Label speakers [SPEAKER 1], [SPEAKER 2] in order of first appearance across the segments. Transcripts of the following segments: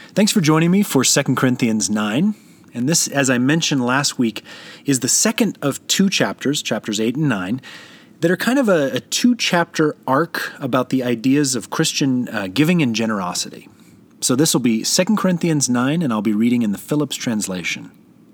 [SPEAKER 1] Thanks for joining me for 2 Corinthians 9. And this, as I mentioned last week, is the second of two chapters, chapters 8 and 9, that are kind of a two-chapter arc about the ideas of Christian giving and generosity. So this will be 2 Corinthians 9, and I'll be reading in the Phillips translation.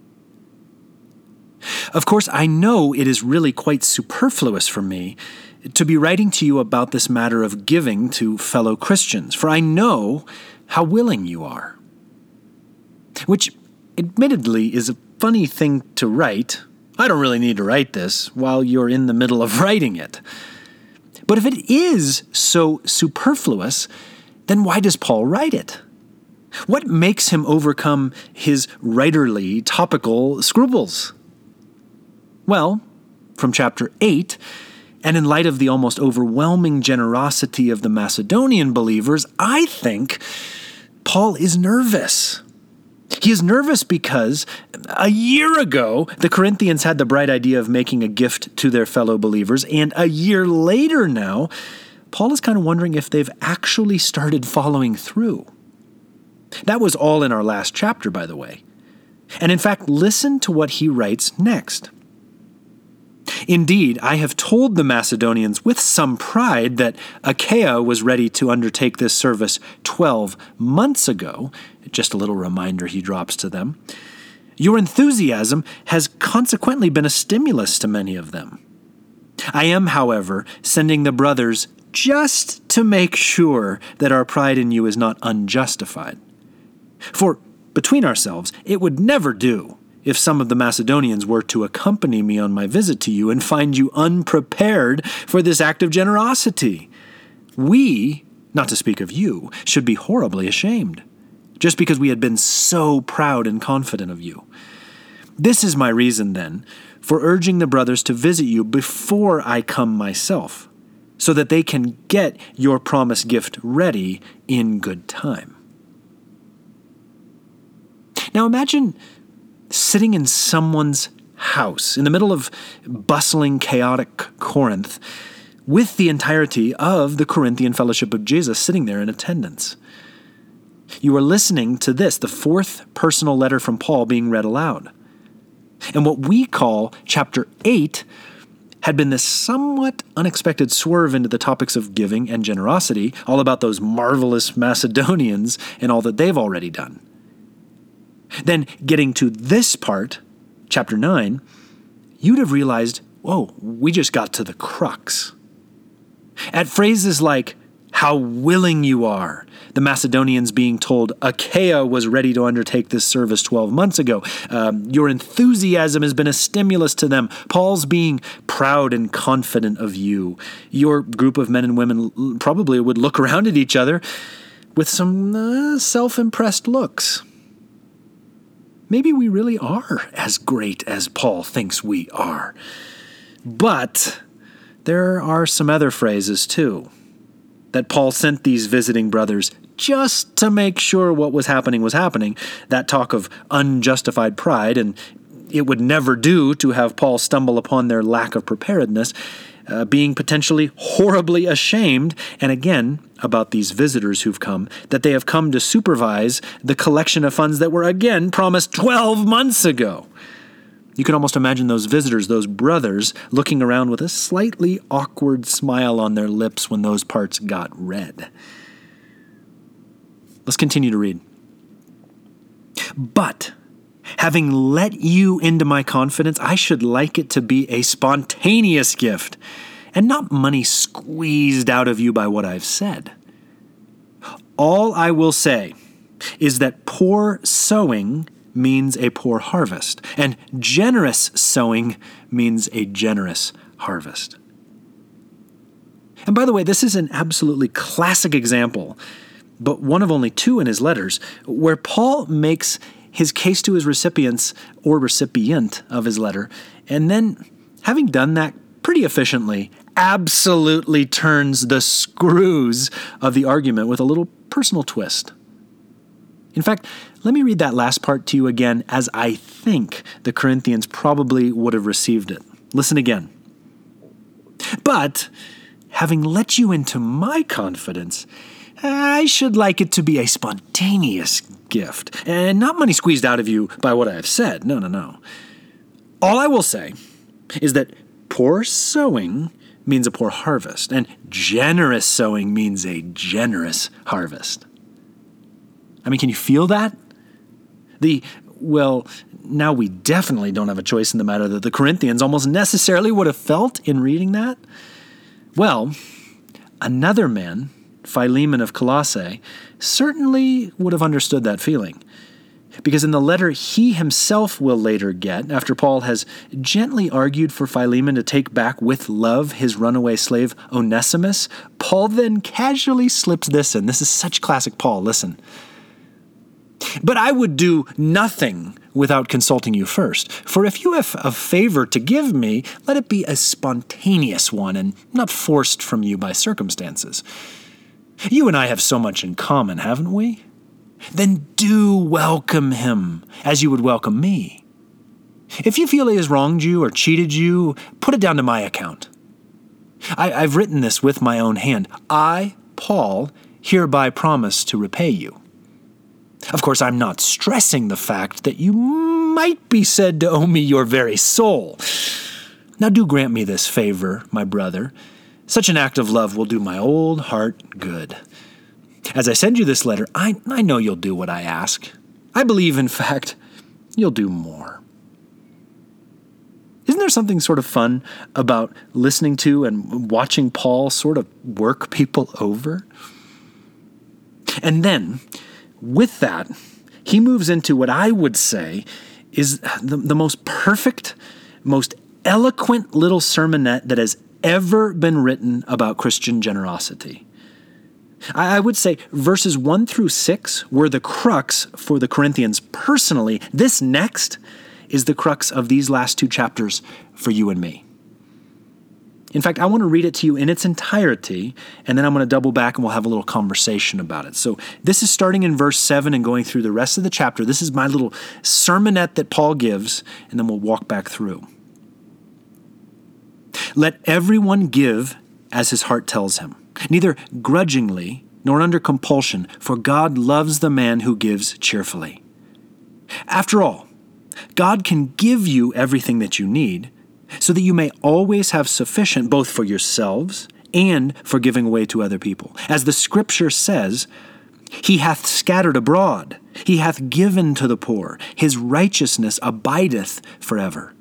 [SPEAKER 1] Of course, I know it is really quite superfluous for me to be writing to you about this matter of giving to fellow Christians, for I know how willing you are. Which, admittedly, is a funny thing to write. I don't really need to write this while you're in the middle of writing it. But if it is so superfluous, then why does Paul write it? What makes him overcome his writerly, topical scruples? Well, from chapter 8, and in light of the almost overwhelming generosity of the Macedonian believers, I think Paul is nervous. He is nervous because a year ago, the Corinthians had the bright idea of making a gift to their fellow believers, and a year later now, Paul is kind of wondering if they've actually started following through. That was all in our last chapter, by the way. And in fact, listen to what he writes next. Indeed, I have told the Macedonians with some pride that Achaia was ready to undertake this service 12 months ago. Just a little reminder he drops to them. Your enthusiasm has consequently been a stimulus to many of them. I am, however, sending the brothers just to make sure that our pride in you is not unjustified. For, between ourselves, it would never do if some of the Macedonians were to accompany me on my visit to you and find you unprepared for this act of generosity. We, not to speak of you, should be horribly ashamed, just because we had been so proud and confident of you. This is my reason, then, for urging the brothers to visit you before I come myself, so that they can get your promised gift ready in good time. Now imagine sitting in someone's house in the middle of bustling, chaotic Corinth with the entirety of the Corinthian Fellowship of Jesus sitting there in attendance. You are listening to this, the fourth personal letter from Paul being read aloud. And what we call chapter 8 had been this somewhat unexpected swerve into the topics of giving and generosity, all about those marvelous Macedonians and all that they've already done. Then getting to this part, chapter 9, you'd have realized, whoa, we just got to the crux. At phrases like, how willing you are, the Macedonians being told Achaia was ready to undertake this service 12 months ago. Your enthusiasm has been a stimulus to them. Paul's being proud and confident of you. Your group of men and women probably would look around at each other with some self-impressed looks. Maybe we really are as great as Paul thinks we are. But there are some other phrases too that Paul sent these visiting brothers just to make sure what was happening. That talk of unjustified pride, and it would never do to have Paul stumble upon their lack of preparedness, being potentially horribly ashamed, and again, about these visitors who've come, that they have come to supervise the collection of funds that were again promised 12 months ago. You can almost imagine those visitors, those brothers, looking around with a slightly awkward smile on their lips when those parts got read. Let's continue to read. But, having let you into my confidence, I should like it to be a spontaneous gift, and not money squeezed out of you by what I've said. All I will say is that poor sowing means a poor harvest, and generous sowing means a generous harvest. And by the way, this is an absolutely classic example, but one of only two in his letters, where Paul makes his case to his recipients or recipient of his letter, and then, having done that pretty efficiently, absolutely turns the screws of the argument with a little personal twist. In fact, let me read that last part to you again as I think the Corinthians probably would have received it. Listen again. But, having let you into my confidence, I should like it to be a spontaneous gift, and not money squeezed out of you by what I have said. No. All I will say is that poor sowing means a poor harvest, and generous sowing means a generous harvest. I mean, can you feel that? Now we definitely don't have a choice in the matter that the Corinthians almost necessarily would have felt in reading that. Well, another man, Philemon of Colossae, certainly would have understood that feeling. Because in the letter he himself will later get, after Paul has gently argued for Philemon to take back with love his runaway slave Onesimus, Paul then casually slips this in. This is such classic Paul. Listen. But I would do nothing without consulting you first. For if you have a favor to give me, let it be a spontaneous one and not forced from you by circumstances. You and I have so much in common, haven't we? Then do welcome him as you would welcome me. If you feel he has wronged you or cheated you, put it down to my account. I've written this with my own hand. I, Paul, hereby promise to repay you. Of course, I'm not stressing the fact that you might be said to owe me your very soul. Now do grant me this favor, my brother. Such an act of love will do my old heart good. As I send you this letter, I know you'll do what I ask. I believe, in fact, you'll do more. Isn't there something sort of fun about listening to and watching Paul sort of work people over? And then, with that, he moves into what I would say is the most perfect, most eloquent little sermonette that has ever been written about Christian generosity. I would say verses 1 through 6 were the crux for the Corinthians personally. This next is the crux of these last two chapters for you and me. In fact, I want to read it to you in its entirety, and then I'm going to double back and we'll have a little conversation about it. So this is starting in verse 7 and going through the rest of the chapter. This is my little sermonette that Paul gives, and then we'll walk back through. Let everyone give as his heart tells him, neither grudgingly nor under compulsion, for God loves the man who gives cheerfully. After all, God can give you everything that you need, so that you may always have sufficient both for yourselves and for giving away to other people. As the Scripture says, He hath scattered abroad, He hath given to the poor, His righteousness abideth forever.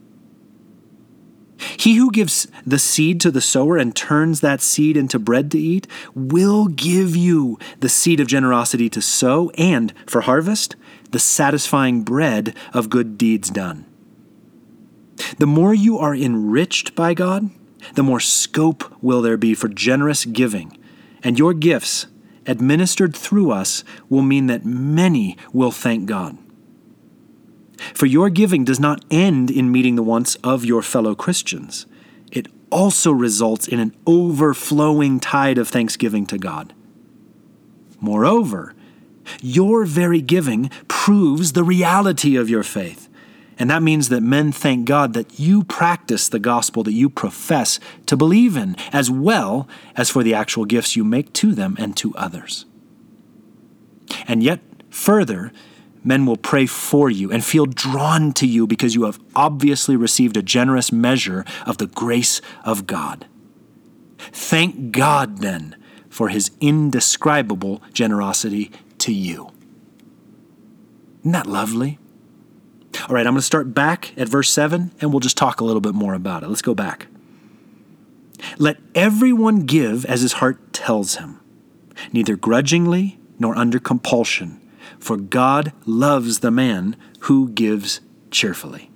[SPEAKER 1] He who gives the seed to the sower and turns that seed into bread to eat will give you the seed of generosity to sow and, for harvest, the satisfying bread of good deeds done. The more you are enriched by God, the more scope will there be for generous giving, and your gifts, administered through us, will mean that many will thank God. For your giving does not end in meeting the wants of your fellow Christians. It also results in an overflowing tide of thanksgiving to God. Moreover, your very giving proves the reality of your faith. And that means that men thank God that you practice the gospel that you profess to believe in, as well as for the actual gifts you make to them and to others. And yet, further, men will pray for you and feel drawn to you because you have obviously received a generous measure of the grace of God. Thank God, then, for His indescribable generosity to you. Isn't that lovely? All right, I'm going to start back at verse 7, and we'll just talk a little bit more about it. Let's go back. Let everyone give as his heart tells him, neither grudgingly nor under compulsion, for God loves the man who gives cheerfully.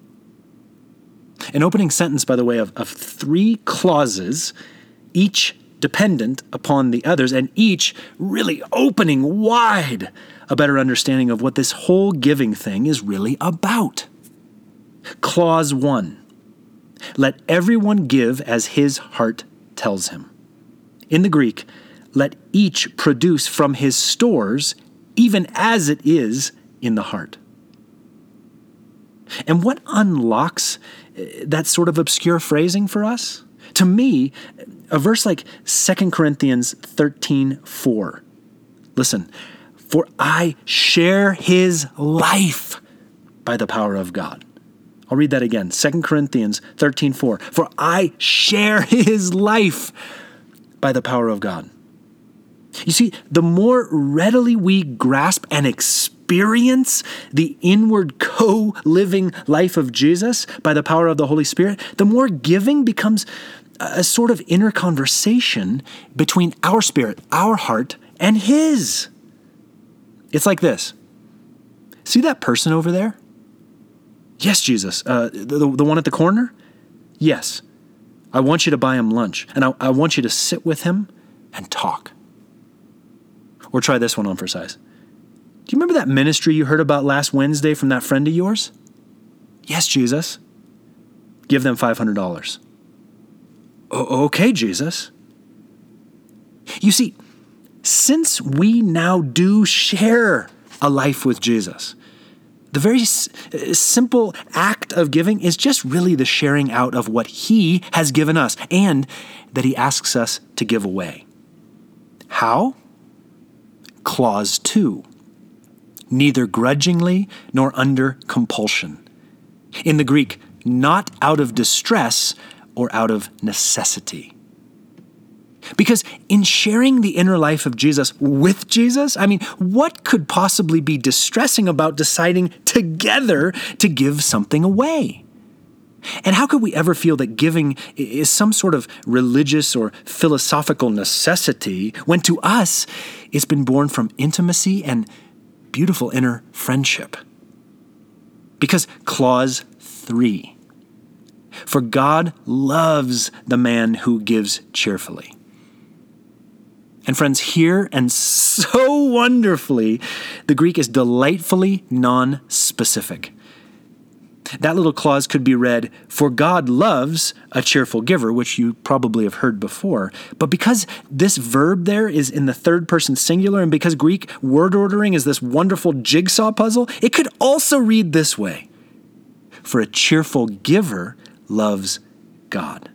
[SPEAKER 1] An opening sentence, by the way, of 3 clauses, each dependent upon the others, and each really opening wide a better understanding of what this whole giving thing is really about. Clause 1, let everyone give as his heart tells him. In the Greek, let each produce from his stores, even as it is in the heart. And what unlocks that sort of obscure phrasing for us? To me, a verse like 2 Corinthians 13:4 Listen, for I share his life by the power of God. I'll read that again. 2 Corinthians 13:4. For I share his life by the power of God. You see, the more readily we grasp and experience the inward co-living life of Jesus by the power of the Holy Spirit, the more giving becomes a sort of inner conversation between our spirit, our heart, and his. It's like this. See that person over there? Yes, Jesus. The one at the corner? Yes. I want you to buy him lunch, and I want you to sit with him and talk. Or try this one on for size. Do you remember that ministry you heard about last Wednesday from that friend of yours? Yes, Jesus. Give them $500. Okay, Jesus. You see, since we now do share a life with Jesus, the very simple act of giving is just really the sharing out of what he has given us and that he asks us to give away. How? Clause 2. Neither grudgingly nor under compulsion. In the Greek, not out of distress or out of necessity. Because in sharing the inner life of Jesus with Jesus, what could possibly be distressing about deciding together to give something away? And how could we ever feel that giving is some sort of religious or philosophical necessity when to us it's been born from intimacy and beautiful inner friendship? Because clause 3, for God loves the man who gives cheerfully. And friends, here and so wonderfully, the Greek is delightfully non-specific. That little clause could be read, for God loves a cheerful giver, which you probably have heard before. But because this verb there is in the third person singular, and because Greek word ordering is this wonderful jigsaw puzzle, it could also read this way, for a cheerful giver loves God.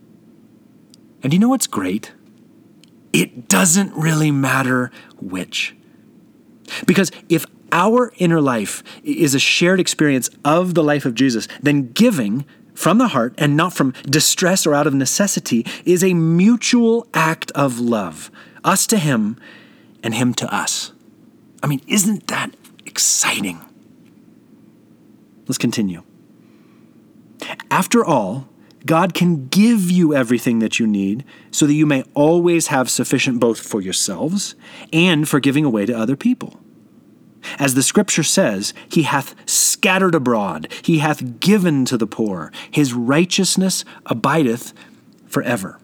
[SPEAKER 1] And you know what's great? It doesn't really matter which. Because if our inner life is a shared experience of the life of Jesus, then giving from the heart and not from distress or out of necessity is a mutual act of love. Us to him and him to us. Isn't that exciting? Let's continue. After all, God can give you everything that you need so that you may always have sufficient both for yourselves and for giving away to other people. As the scripture says, he hath scattered abroad, he hath given to the poor, his righteousness abideth forever.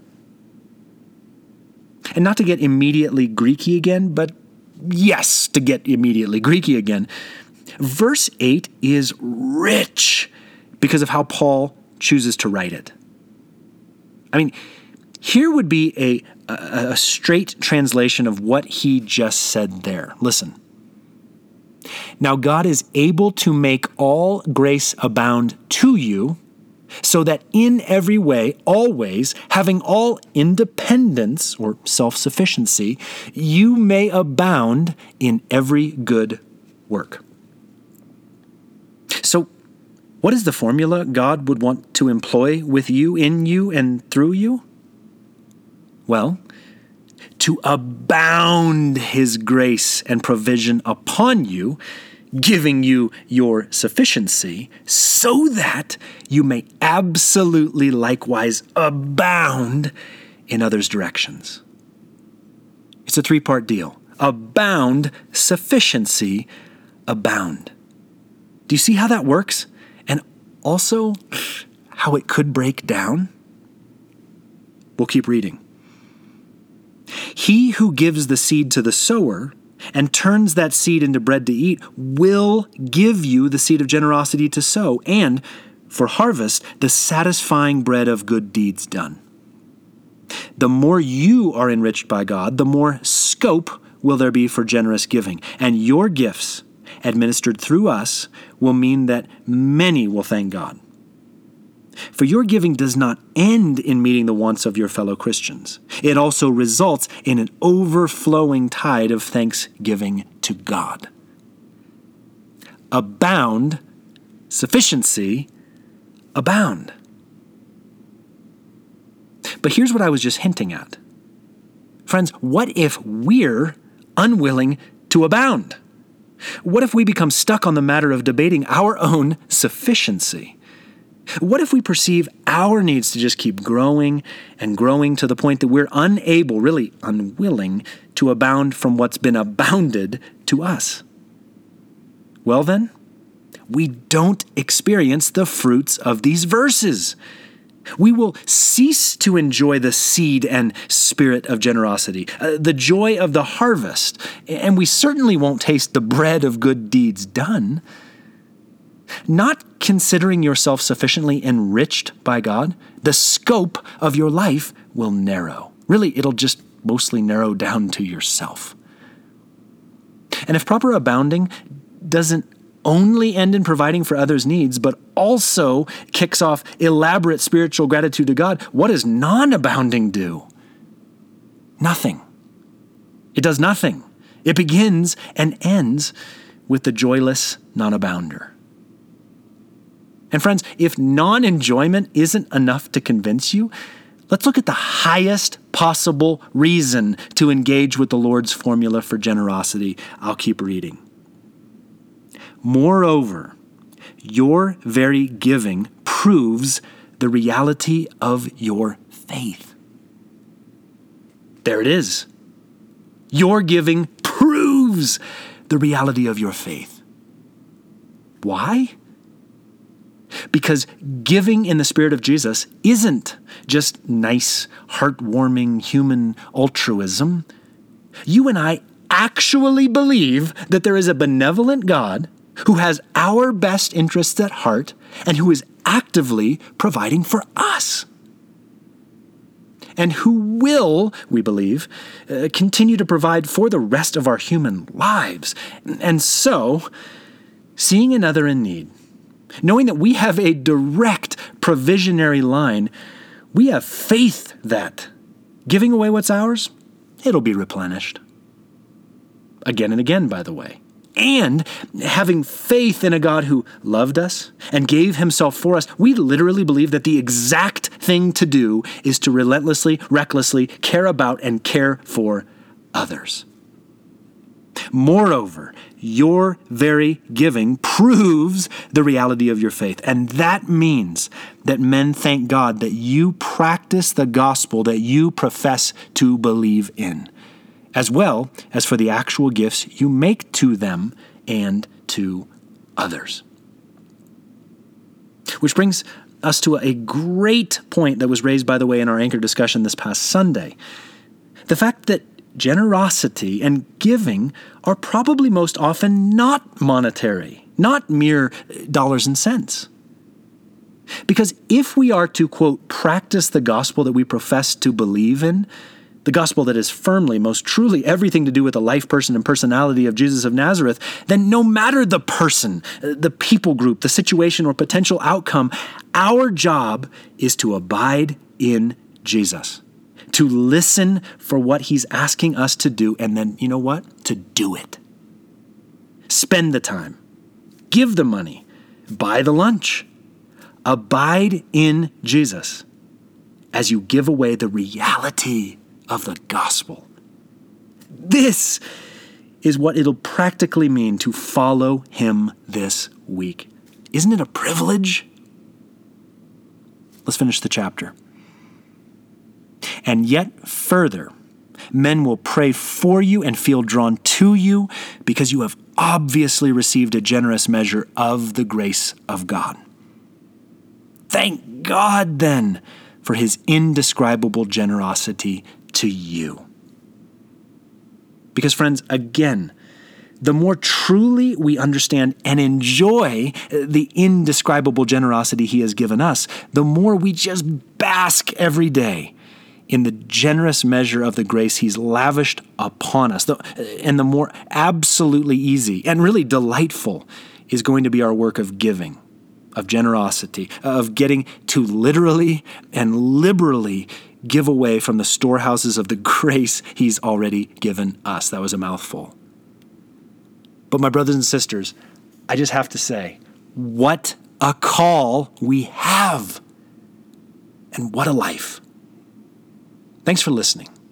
[SPEAKER 1] And not to get immediately Greeky again, but yes, to get immediately Greeky again. Verse 8 is rich because of how Paul chooses to write it. Here would be a straight translation of what he just said there. Listen. Now God is able to make all grace abound to you, so that in every way, always, having all independence or self-sufficiency, you may abound in every good work. So, what is the formula God would want to employ with you, in you, and through you? Well, to abound his grace and provision upon you, giving you your sufficiency, so that you may absolutely likewise abound in others' directions. It's a 3-part deal. Abound, sufficiency, abound. Do you see how that works? And also how it could break down? We'll keep reading. He who gives the seed to the sower and turns that seed into bread to eat will give you the seed of generosity to sow, and for harvest, the satisfying bread of good deeds done. The more you are enriched by God, the more scope will there be for generous giving, and your gifts, administered through us, will mean that many will thank God. For your giving does not end in meeting the wants of your fellow Christians. It also results in an overflowing tide of thanksgiving to God. Abound, sufficiency, abound. But here's what I was just hinting at. Friends, what if we're unwilling to abound? What if we become stuck on the matter of debating our own sufficiency? What if we perceive our needs to just keep growing and growing to the point that we're unable, really unwilling, to abound from what's been abounded to us? Well then, we don't experience the fruits of these verses. We will cease to enjoy the seed and spirit of generosity, the joy of the harvest, and we certainly won't taste the bread of good deeds done. Not considering yourself sufficiently enriched by God, the scope of your life will narrow. Really, it'll just mostly narrow down to yourself. And if proper abounding doesn't only end in providing for others' needs, but also kicks off elaborate spiritual gratitude to God, what does non-abounding do? Nothing. It does nothing. It begins and ends with the joyless non-abounder. And friends, if non-enjoyment isn't enough to convince you, let's look at the highest possible reason to engage with the Lord's formula for generosity. I'll keep reading. Moreover, your very giving proves the reality of your faith. There it is. Your giving proves the reality of your faith. Why? Because giving in the Spirit of Jesus isn't just nice, heartwarming human altruism. You and I actually believe that there is a benevolent God who has our best interests at heart and who is actively providing for us. And who will, we believe, continue to provide for the rest of our human lives. And so, seeing another in need, knowing that we have a direct provisionary line, we have faith that, giving away what's ours, it'll be replenished. Again and again, by the way. And having faith in a God who loved us and gave himself for us, we literally believe that the exact thing to do is to relentlessly, recklessly care about and care for others. Moreover, your very giving proves the reality of your faith. And that means that men thank God that you practice the gospel that you profess to believe in, as well as for the actual gifts you make to them and to others. Which brings us to a great point that was raised, by the way, in our anchor discussion this past Sunday. The fact that generosity and giving are probably most often not monetary, not mere dollars and cents. Because if we are to, quote, practice the gospel that we profess to believe in, the gospel that is firmly, most truly everything to do with the life, person, and personality of Jesus of Nazareth, then no matter the person, the people group, the situation, or potential outcome, our job is to abide in Jesus, to listen for what he's asking us to do, and then, you know what? To do it. Spend the time. Give the money. Buy the lunch. Abide in Jesus as you give away the reality of the gospel. This is what it'll practically mean to follow him this week. Isn't it a privilege? Let's finish the chapter. And yet further, men will pray for you and feel drawn to you because you have obviously received a generous measure of the grace of God. Thank God, then, for his indescribable generosity to you. Because, friends, again, the more truly we understand and enjoy the indescribable generosity he has given us, the more we just bask every day in the generous measure of the grace he's lavished upon us. And the more absolutely easy and really delightful is going to be our work of giving, of generosity, of getting to literally and liberally give away from the storehouses of the grace he's already given us. That was a mouthful. But my brothers and sisters, I just have to say, what a call we have, and what a life. Thanks for listening.